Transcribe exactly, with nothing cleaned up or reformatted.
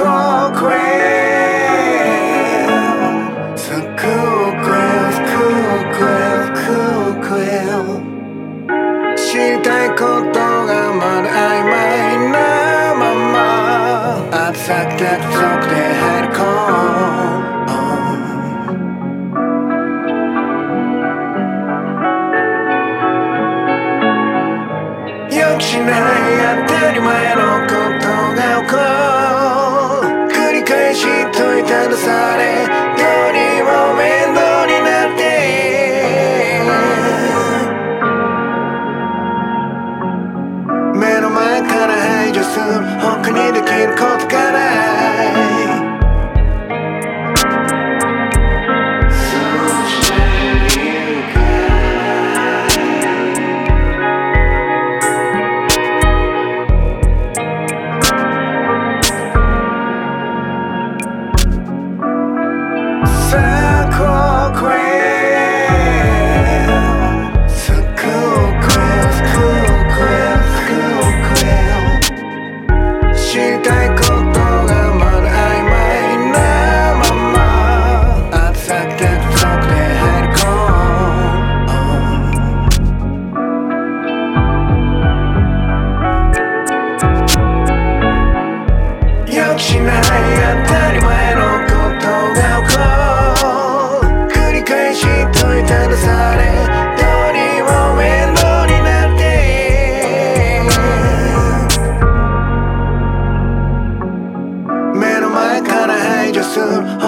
Cool So cool quill Cool quill Cool quill 知りたいことがまだ曖昧なまま後先約束で入り込む予期しない当たり前のことが起こる繰り返し問いただされどうにも面倒になって目の前から排除する他にできることがないしない当たり前のことが起こる繰り返し問いただされどうにも面倒になって目の前から排除する